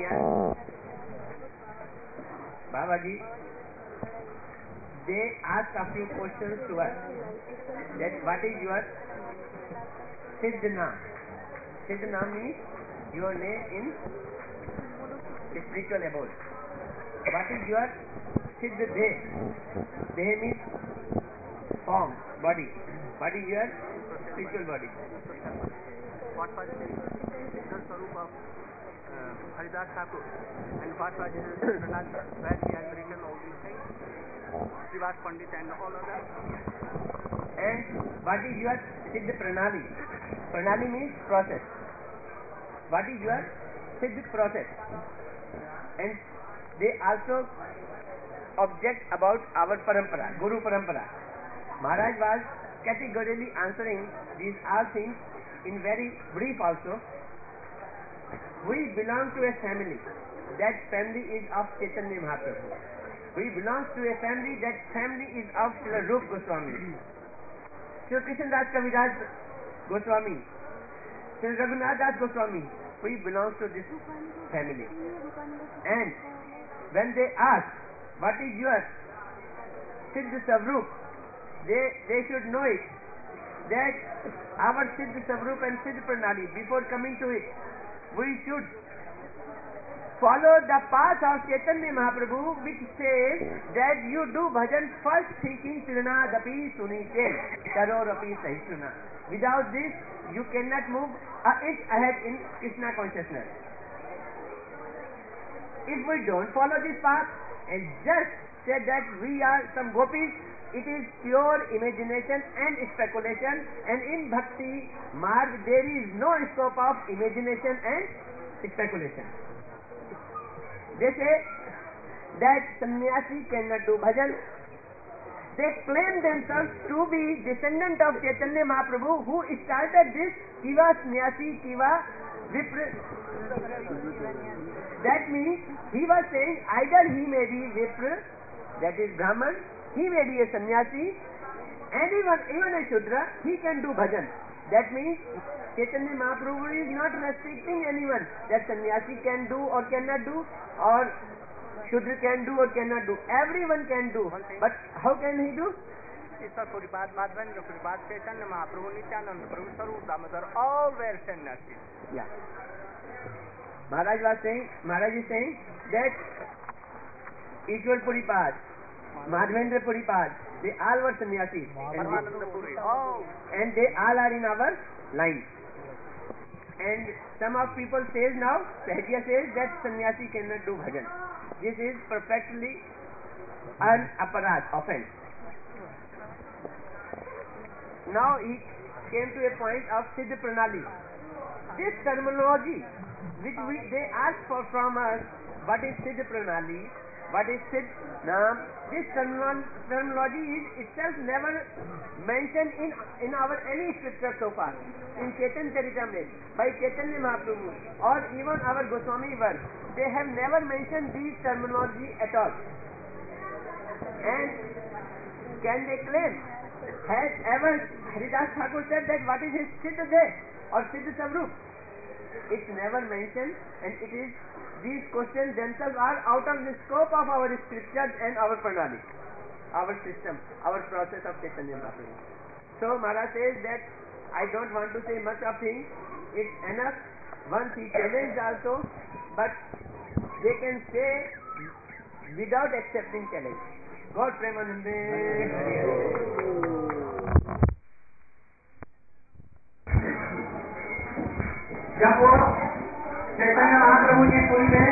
here, Babaji, they ask a few questions to us. That what is your Siddhna? Siddhna means your name in spiritual abode. What is your Siddh Deh? Deh means form, body. What is your spiritual body? What was the Swarup of Haridas Thakur? And what was his Pranali? Where he has written all these things? Srivas Pandit and all others. And what is your Siddh Pranali? Pranali means process. What is your Siddh process? And they also object about our parampara, Guru parampara. Maharaj was categorically answering these all things in very brief also. We belong to a family. That family is of Chaitanya Mahaprabhu. We belong to a family. That family is of Srila Rupa Goswami, Srila Krishna Das Kaviraj Goswami, Srila Raghunath Das Goswami. We belong to this family. And when they ask, what is your Siddh Savrup? They should know it. That our Siddh Savrup and Siddh Pranali, before coming to it, we should follow the path of Chaitanya Mahaprabhu, which says that you do bhajan first thinking Srinadapi Suniten Tarorapi Sahishuna. Without this, you cannot move an inch ahead in Krishna consciousness. If we don't follow this path and just say that we are some gopis, it is pure imagination and speculation, and in Bhakti Marg there is no scope of imagination and speculation. They say that sannyasi cannot do bhajan. They claim themselves to be descendant of Chaitanya Mahaprabhu, who started this Kiva Sannyasi Kiva Vipra. That means he was saying either he may be Vipra, that is Brahman, he may be a sannyasi, and even a Shudra, he can do bhajan. That means Chaitanya Mahaprabhu is not restricting anyone that sannyasi can do or cannot do, or Shudra can do or cannot do. Everyone can do. But how can he do? Ishwar Puripad, Madhavendra Puripad, Chaitanya Mahaprabhu, Nityananda Prabhu, Sarup Damodar, all were sannyasis. Yeah. Maharaj is saying that Ishwar Puripad, Madhavendra Puripad, they all were sannyasis. And they all are in our line. And some of people says now, Sahajya says that sannyasi cannot do bhajan. This is perfectly an aparad, offense. Now he came to a point of Siddh Pranali. This terminology which they ask for from us, what is Siddh Pranali, what is Siddh Naam, this terminology is itself never mentioned in our any scripture so far. In Chaitanya Charitamrita, by Chaitanya Mahaprabhu, or even our Goswami work, they have never mentioned these terminology at all. And can they claim? Has ever Haridas Thakur said that what is his Siddh Deh or Siddh Savrup? It's never mentioned, and it is these questions themselves are out of the scope of our scriptures and our pranali, our system, our process of Chaitanya Mahaprabhu. So Maharaj says that I don't want to say much of things. It's enough. Once he challenged also, but they can say without accepting challenge. God Premanande. जब वो चैतन्य महाप्रभु जी पुरी में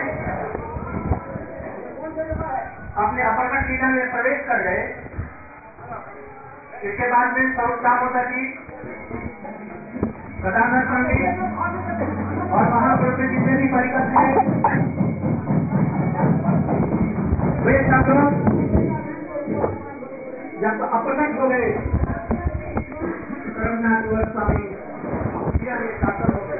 अपने uppercut लीला में प्रवेश कर गए, इसके बाद में स्वरूप दामोदर जी, गदाधर पंडित और महाप्रभु के जितने भी परिकर थे, वे सब लोग जब अपरकट हो गए, रघुनाथ गोस्वामी शासन हो गए।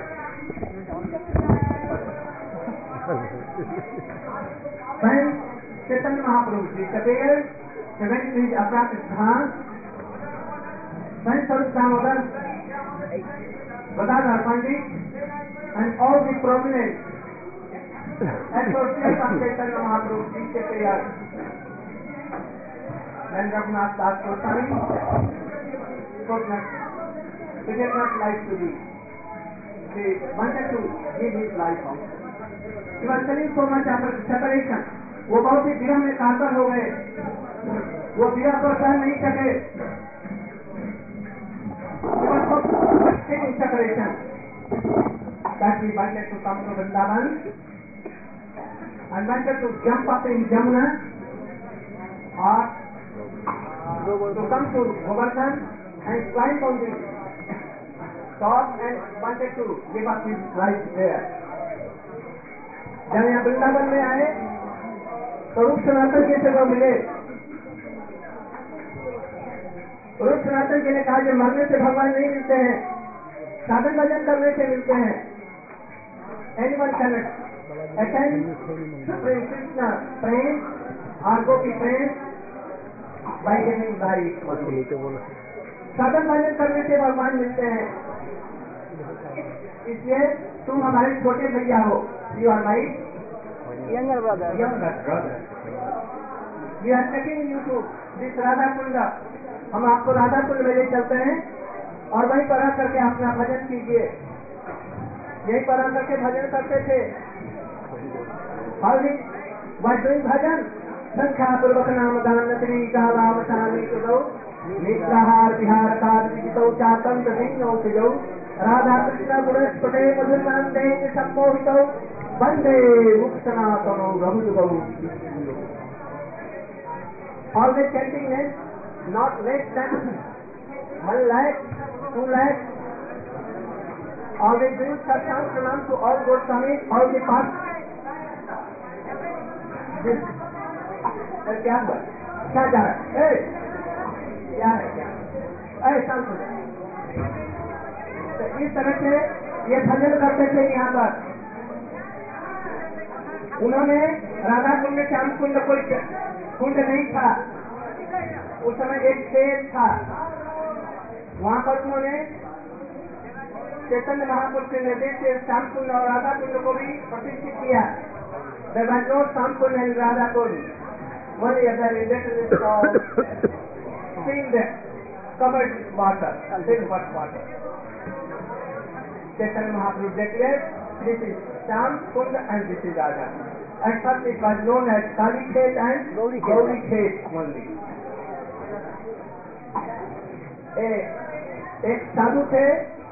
When Chaitanya Mahaprabhu ji appeared, he went to his apart sthan, when Swarup Damodar, Gadadhar Pandit, and all the prominent Associate of Chaitanya Mahaprabhu disappeared. Then Raghunath Das Goswami he did not like to be. He wanted to give his life out. He was telling so much after separation. वो बहुत ही विरह में कातर हो गए, वो विरह को सहन नहीं सके. He was so sick in separation that he wanted to come to Vrindavan and wanted to jump up in Jamuna or to come to Govardhan and climb on the top and wanted to give up his life there. जब यहाँ वृंदावन में आए तो रूप सनातन जी से वो मिले. रूप सनातन जी ने कहा कि मरने से भगवान नहीं मिलते हैं, साधन भजन करने से मिलते हैं. Anyone can attend Supreme Krishna praying or Gopi praying by giving life. साधन भजन करने से भगवान मिलते हैं. इसलिए तुम हमारे छोटे भैया हो. You are my younger brother. We are taking you to this Radha Kund. हम आपको राधा कुंड में ले चलते हैं और वहीं पर रह करके अपना भजन कीजिए. यहीं पर रह करके भजन करते थे. और doing भजन संख्या पूर्वक नाम दान श्री कालावसानी सुदौ निग्रहार विहार कार्तिकौ चातंत सिंह सुजौ राधा कृष्ण गुणस्पटे मधुरमानंदे सम्मोहितौ वंदे मुक्तनाथौ रघुजुगौ. Always chanting names, not less than 1 lakh, 2 lakh. Always doing satsang pranam to all Goswamis, all the past. क्या हुआ? क्या जा रहा है? क्या है क्या? शांत हो जाए. तो इस तरह से ये भजन करते थे यहाँ पर. उन्होंने राधा कुंड श्याम कुंड कोई कुंड नहीं था. उस समय एक खेत था. वहाँ पर उन्होंने चैतन्य महापुरुष के निर्देश से श्याम कुंड और राधा कुंड को भी प्रतिष्ठित किया. There was no Shyam Kund and Radha Kund. Only a very little called filled covered water, filled water. Chaitanya Mahaprabhu declared, this is Sham Kund and this is Radha. At first it was known as Kali Khet and Gauri Khet only. एक साधु थे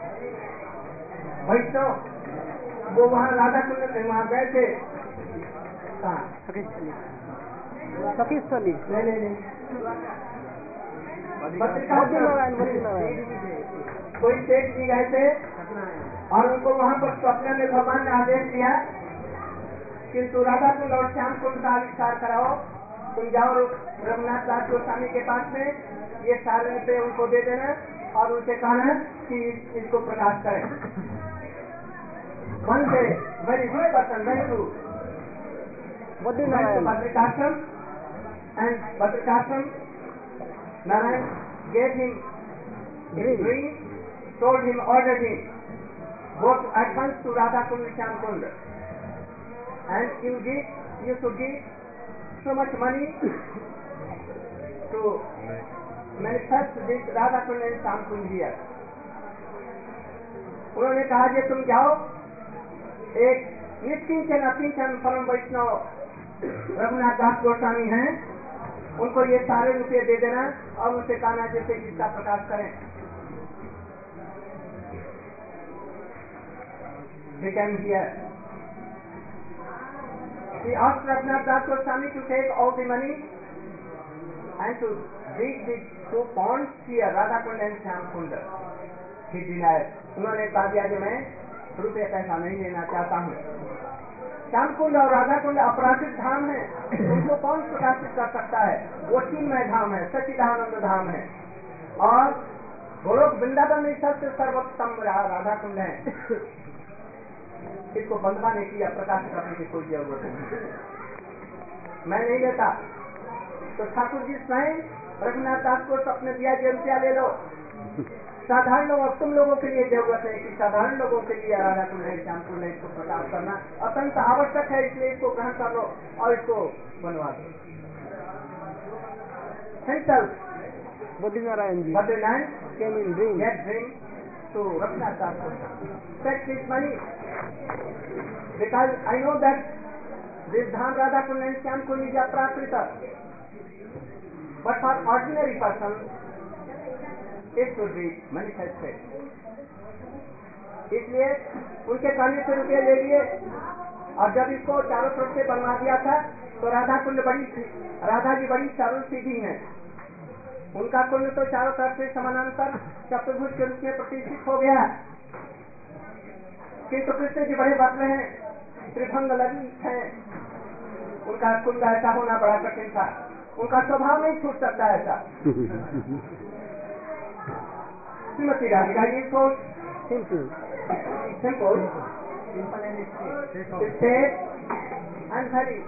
वैष्णव, वो वहाँ राधा कुंड में वहाँ गए थे. सखीस्थली नहीं कोई सेठ जी गए थे और उनको वहाँ पर स्वप्न में भगवान ने आदेश दिया कि तू राधा कुंड और श्याम कुंड का आविष्कार कराओ. तुम जाओ रघुनाथ दास गोस्वामी के पास में, ये सारे रुपये उनको दे देना और उनसे कहना कि इसको प्रकाश करें. One day, very good person, very good. Badrikashram and Badrikashram, Narayan gave him his dream, told him, ordered him, go at once to Radha Kund, Shyam Kund, and you should give so much money to manifest this Radha Kund and Shyam Kund here. उन्होंने कहा कि तुम जाओ, एक निष्किंचन अकिंचन परम वैष्णव रघुनाथ दास गोस्वामी हैं, उनको ये सारे रुपये दे देना और उनसे कहना जैसे इसका प्रकाश करें. They came here. He asked Raghunath Das Goswami to take all the money and to dig the 2 ponds here, Radha Kund and Shyam Kund. He denied. उन्होंने कहा दिया कि मैं रुपये पैसा नहीं लेना चाहता हूँ. श्याम कुंड और राधा कुंड अपराधिक धाम है, उनको कौन प्रकाशित कर सकता है? वो चिन्मय धाम है, सच्चिदानंद धाम है. और गोलोक वृंदावन में सबसे सर्वोत्तम राधा कुंड है. इसको बंधवा ने किया, प्रकाशित करने की कोई जरूरत नहीं. मैं नहीं लेता. तो ठाकुर जी स्वयं रघुनाथ दास को अपने दिया कि रुपया ले लो. साधारण लोग, तुम लोगों के लिए जरूरत है कि साधारण लोगों के लिए राधा कुंड श्याम कुंड इसको प्रकाश करना अत्यंत आवश्यक है, इसलिए इसको ग्रहण कर लो और इसको बनवा दो। Himself, Badrinath came in dream. get dream to Raghunath Das Goswami. Take his money because I know that this Dham Radha Kund and Shyam Kund is a Prakrita, but for ordinary person it should be manifested. इसलिए उनके कहने से रुपये ले लिए और जब इसको चारों तरफ से बनवा दिया था तो राधा कुंड राधा जी बड़ी सरल सीधी हैं। उनका कुंड तो चारों तरफ से समानांतर चतुर्भुज के रूप में प्रतिष्ठित हो गया, किंतु कृष्ण जी बड़े बदले हैं, त्रिभंग लगी है। उनका कुंड ऐसा होना बड़ा कठिन था, उनका स्वभाव नहीं छूट सकता ऐसा। श्रीमती राधिका जी को simple state and Hari,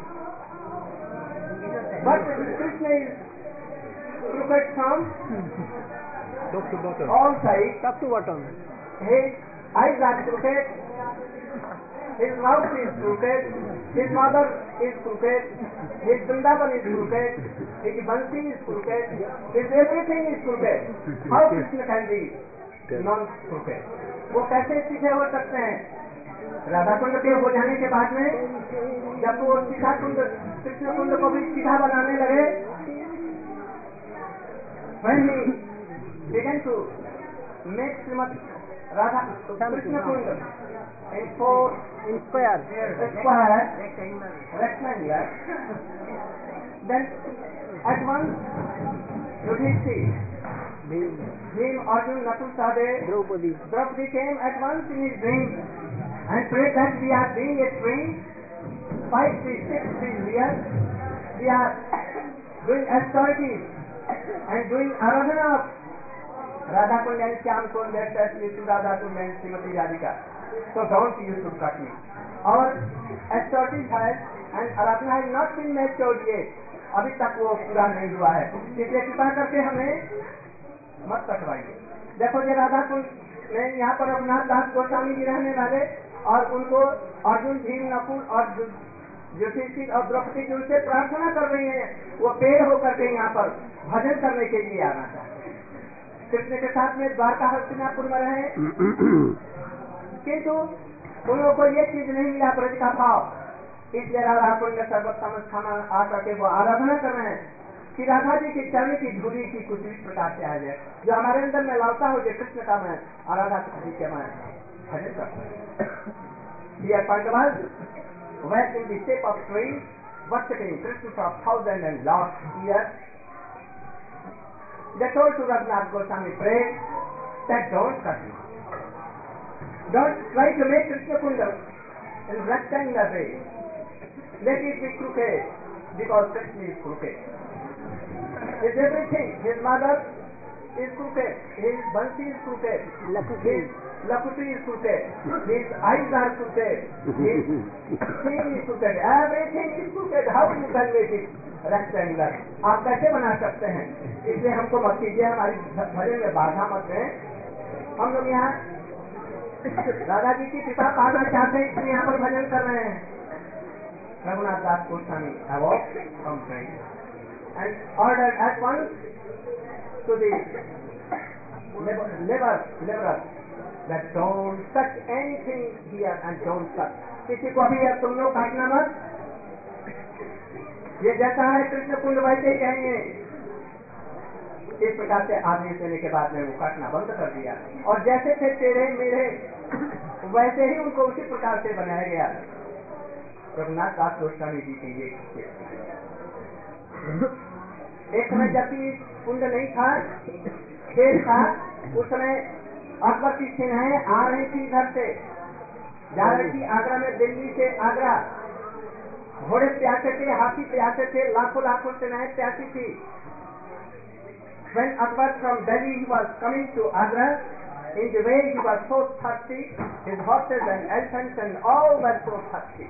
but Krishna is crooked from top to bottom, all sides, top to bottom. His eyes are crooked, his mouth is crooked, his mother is crooked, his Vrindavan is crooked, his Bansi is crooked, his everything is crooked. How Krishna can be non-crooked? वो कैसे सीधे हो सकते हैं? राधा कुंड के हो जाने के बाद में जब वो सीधा कुंड कृष्ण कुंड को भी सीधा बनाने लगे, when he began to make Srimad Radha Krishna Kund in square rectangular, then at once Yudhishthir, Bhim, Arjun, Nakul, Sahadev, Draupadi came at once in his dream and prayed that we are doing a train, 5 trees, 6 trees here, we are doing austerities and doing aradhana of Radha Kund and Shyam Kund, especially to Radha Kund and Srimati Radhika. So don't you should cut me. Our austerities has and aradhana has not been matured yet. अभी तक वो पूरा नहीं हुआ है, इसलिए कृपा करके हमें मत कटवाइए। देखो ये राधा कुंड में यहाँ पर रघुनाथ दास गोस्वामी जी रहने वाले और उनको अर्जुन, भीम, नकुल और युधिष्ठिर और द्रौपदी जी उनसे प्रार्थना कर रही हैं, वो पेड़ होकर के यहाँ पर भजन करने के लिए आना चाहते हैं। कृष्ण के साथ में द्वारका हस्तिनापुर में रहे, किंतु उन लोगों को ये चीज नहीं मिला ब्रज का भाव, इसलिए राधा कुंड में सर्वोत्तम स्थान आकर के वो आराधना कर रहे हैं कि राधा जी की चरण की धूली की कुछ इस प्रकार से आ जाए, जो हमारे अंदर में लालसा हो जाए कृष्ण का मैं और राधा जी के मैं भजन करता हूँ। Went in the shape of trees, worshipping Krishna for 1,000 and lost years. They told to Raghunath Goswami, pray that don't cut me. Don't try to make Krishna Kunda in rectangular way. Let it be crooked, because Krishna is crooked. His everything, his mother is crooked, his Bansi is crooked, his Lakuti is crooked, his eyes are crooked, his skin is crooked, everything is crooked. How you can make it rectangular? आप कैसे बना सकते हैं? इसलिए हमको मत कीजिए, हमारी भजन में बाधा मत दें। हम लोग यहाँ दादा जी की कृपा पाना चाहते हैं, इसलिए यहाँ पर भजन कर रहे हैं। रघुनाथ दास Goswami awoke from dream and ordered at once to the laborers that don't touch anything here and don't touch. किसी को भी तुम लोग काटना मत, ये जैसा है कृष्ण कुंड वैसे ही कहेंगे। इस प्रकार से आदेश देने के बाद में वो काटना बंद कर दिया और जैसे थे तेरे मेरे वैसे ही उनको उसी प्रकार से बनाया गया। रघुनाथ दास गोस्वामी जी की ये एक समय जबकि कुंड नहीं था, खेत था, उस समय अकबर की सेनाएं आ रही थी इधर से, जा रही थी आगरा में, दिल्ली से आगरा। घोड़े प्यासे थे, हाथी प्यासे थे, लाखों लाखों सेनाएं प्यासी थी। When Akbar from Delhi he was coming to Agra, in the way he was so thirsty, his horses and elephants and all were so thirsty.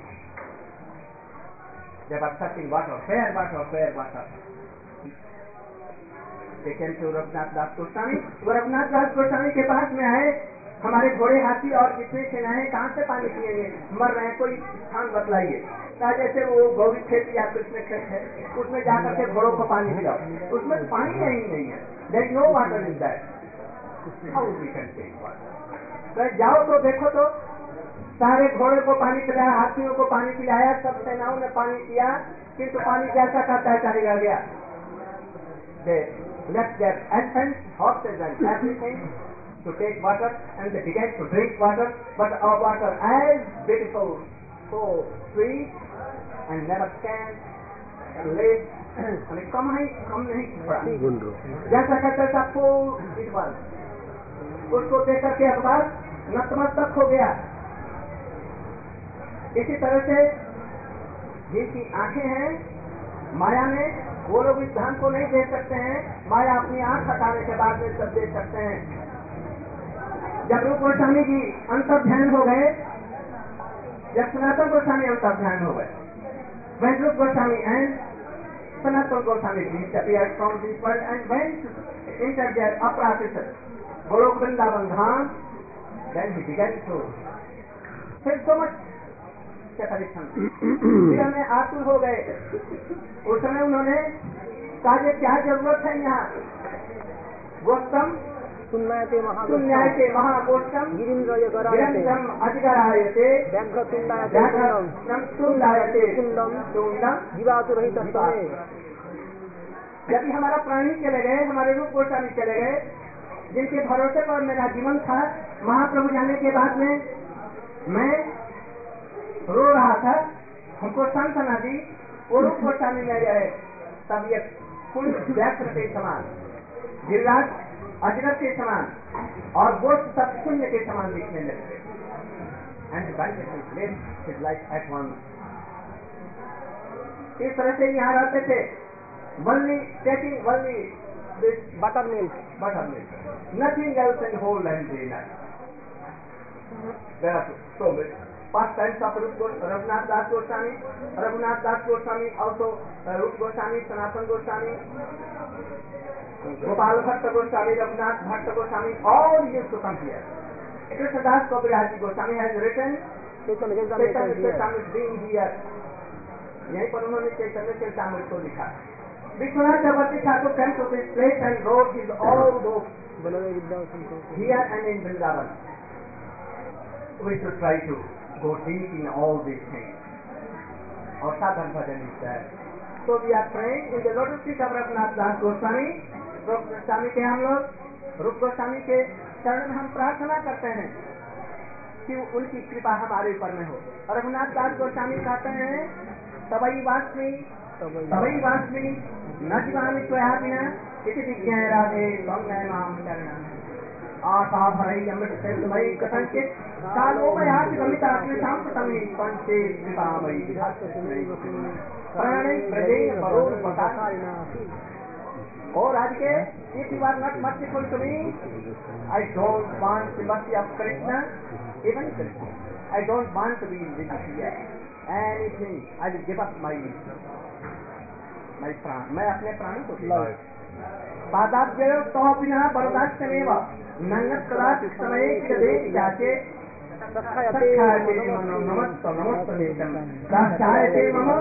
They were thirsting water, fair water, fair water. They came to Raghunath दास गोस्वामी। वो रघुनाथ दास गोस्वामी के पास में आए, हमारे घोड़े हाथी और कितने सेनाएं कहाँ से पानी पिएंगे, मर रहे हैं, कोई स्थान बतलाइए। कहा जैसे वो गौरी खेत या कृष्ण खेत है, उसमें जाकर के घोड़ों को पानी पिलाओ, उसमें पानी नहीं है, there is no water in that, how we can take water. जाओ तो देखो तो, सारे घोड़े को पानी पिलाया, हाथियों को पानी पिलाया, सब सेनाओं ने पानी पिया, किंतु पानी जैसा का तैसा ही रह गया। They left their elephants, horses and everything to take water, and they began to drink water, but our water as beautiful, so sweet and never can less, हमें कम नहीं पड़ा, जैसा का तैसा full it was। उसको देख करके अखबार नतमस्तक हो गया। इसी तरह से जिनकी आंखें हैं माया में, वो लोग इस धाम को नहीं देख सकते हैं, माया अपनी आंख हटाने के बाद में सब देख सकते हैं। जब रूप गोस्वामी जी अंतर्ध्यान हो गए, जब सनातन गोस्वामी अंतर्ध्यान हो गए, when Rup Goswami and Sanatan Goswami disappeared from this world and went into their upper offices, Goloka Vrindavan Dham, then he began to feel so much separation में आतुर हो गए। उस समय उन्होंने कहा कि क्या जरूरत है यहाँ, गोष्ठम सुन्नायते महागोष्ठम गिरिन्द्रम अधिगरायते व्याघ्रतुण्डायते तुण्डम जीवातुरहितः। यदि हमारा प्राणी चले गए, हमारे रूप गोस्वामी चले गए, जिनके भरोसे पर मेरा जीवन था, महाप्रभु जाने के बाद में मैं रो रहा था, हमको सांत्वना दी, वो रूप गोस्वामी में रहे, तब ये कुंड व्याघ्र के समान, गिरिराज अजगर के समान और गोष्ठ सब शून्य के समान दिखने लगे। And his life at once। इस तरह से यहाँ रहते थे, taking only this buttermilk, nothing else in whole and day life। There are so many past times of Raghunath Das Goswami, also रूप Goswami, Sanatan Goswami, Gopal Bhatt Goswami, Raghunath Bhatt Goswami, all used to come here। Krishnadas Kaviraj Goswami has written Chaitanya Charitamrita being here, यहीं पर उन्होंने चैतन्य चरितामृत को लिखा। विश्वनाथ चक्रवर्ती Thakur came to this place and wrote his all books here and in Vrindavan। We should try to go deep in all these things। और साधन भजन is there। So we are praying in the lotus feet of Raghunath दास गोस्वामी, रूप गोस्वामी के हम लोग रूप गोस्वामी के चरण में हम प्रार्थना करते हैं कि उनकी कृपा हमारे ऊपर में हो। रघुनाथ दास गोस्वामी कहते हैं, तवई वास्मी न जीवामि त्वया विना इति विज्ञाय राधे त्वं मां शरणं। आशा भरई अमृत सिंधुमयी कथंचित कालोपयाति गमिताग्निशां प्रतमे पंचे कृपामयी प्राणे ब्रजेन परोर पतारिणा। और आज के if you are not merciful to me, I don't want the mercy of Krishna, even Krishna, I don't want to be with you anything, I will give up my प्राण, मैं अपने प्राणों को पादाब्जय तो बिना बरदास्तमेव नंगत कदाच समय किदे जाचे सखायते मनो नमस्तमेतम दाक्षायते मम।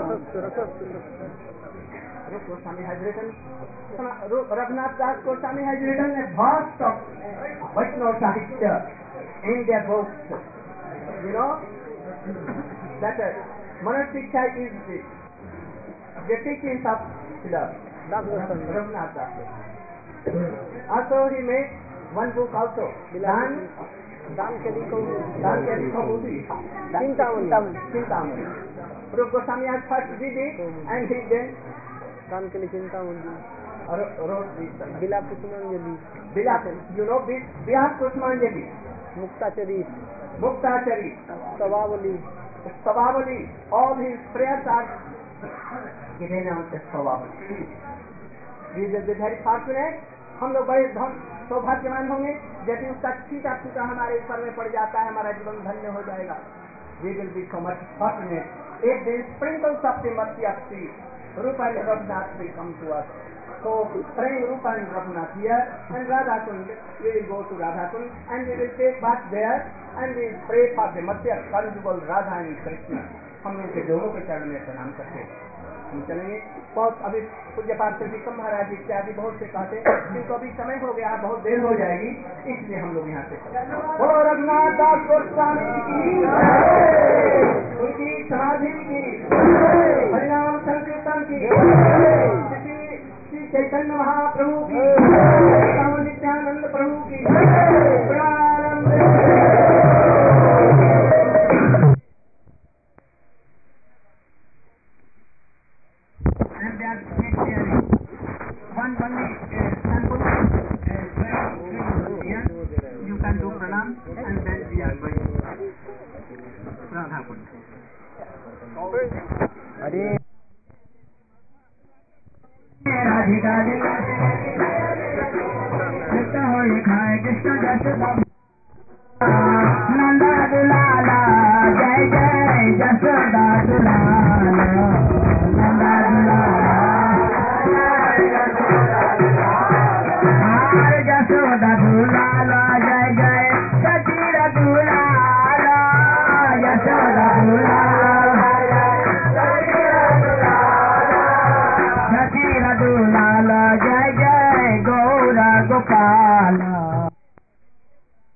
रूप Goswami has written, Raghunath Das Goswami has written a vast of Vaishnava Sahitya in their books। You know that Manoj Shiksha is the teachings of Raghunath Das। Also he made one book also, Dan Keli Kabudi, Chintamani। Rup Goswami has first did it and he then Dan Keli Chintamani wrote this। Bilap Kusumanjali, you know this Bilap Kusumanjali, Muktachari, Savavali, all his prayers are given on the Savavali। We will be very fortunate, हम लोग बड़े सौभाग्यवान होंगे यदि उसका छींटा छूटा हमारे ऊपर में पड़ जाता है, हमारा जीवन धन्य हो जाएगा। We will be so much fortunate if the sprinkles of the mercy of the Rupa and Raghunath will come to us। So praying Rupa and Raghunath here, and Radha Kund, we will go to Radha Kund and we will take bath there and we will pray for the Madhya conjugal Radha and Krishna. हम उनके दोनों के चरण में प्रणाम करते हम चलेंगे। बहुत अभी पूज्य पाठ श्री महाराज इत्यादि बहुत से कहते किंतु अभी समय हो गया, बहुत देर हो जाएगी, इसलिए हम लोग यहाँ से बोलो रघुनाथ दास गोस्वामी की, उनकी समाधि की, हरिनाम संकीर्तन की, श्री चैतन्य महाप्रभु की, नित्यानंद प्रभु की प्रारंभ। One only sample, you can do pranam and then we are going Radha Kund. Radhika Krishna hoy khai Krishna Jashoda Nanda Dulala Jai Jai Jashoda Dulala Nanda Dulala Jashoda Dulala Jai Jai Sachira Dulala Jashoda Dulala Sachira Dulala Jai Jai Gaura Gopala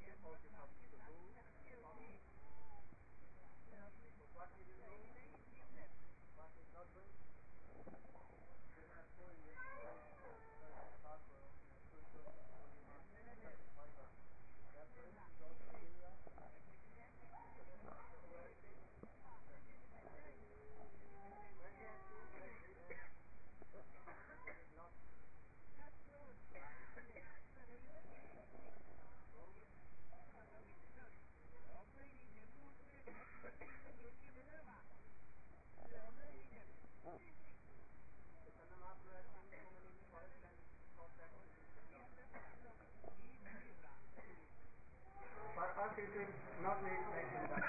For us it is not very like in the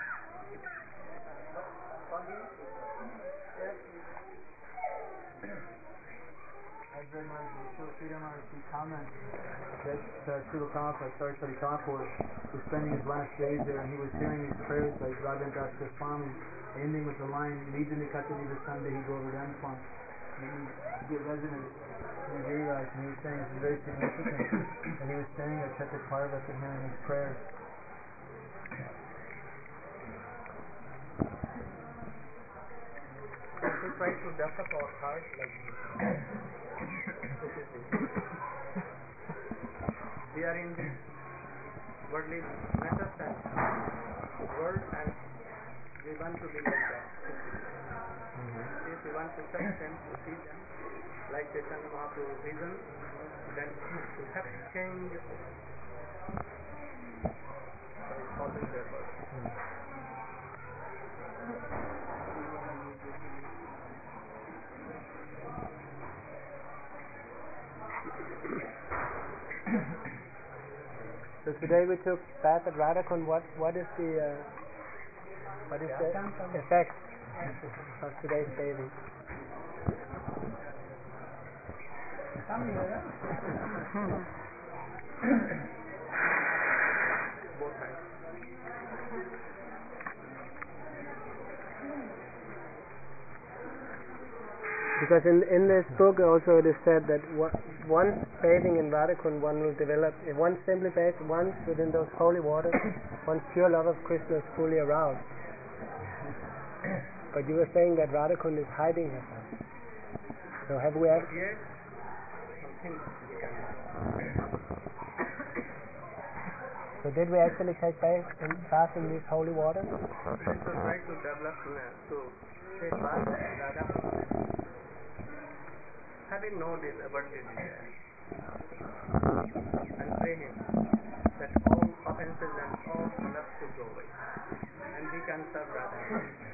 for him, yes, I read my Srila Maharshi comment that Srila Prabhupada, Saraswati Thakur, was spending his last days there, and he was hearing these prayers by Raghavendra Das Goswami, ending with the line, Nidini Katani Vasande Hi Govardhan Pant. And he get resonance in Giriraj, and he was saying this is very significant. And he was saying that Chaitanya Parvat to him in his prayers. to try to develop our heart like we are in this worldly matters and world, and we want to be like that. If we want to touch them, to see them like Chaitanya Mahaprabhu's vision, then we have to change by following their words. So today we took bath at Radhakund. What is the effect of today's bathing? Both sides. Because in this book also it is said that once bathing in Radhakund, one will develop, if one simply bathes once within those holy waters, one's pure love of Krishna is fully aroused. But you were saying that Radhakund is hiding herself. So have we actually... Yes, something we can do. So did we actually take bath in these holy waters? We should try to develop to take part in Radhakund. Having no this abundant desire, and pray him that all offenses and all lust to go away, and we can serve Radha.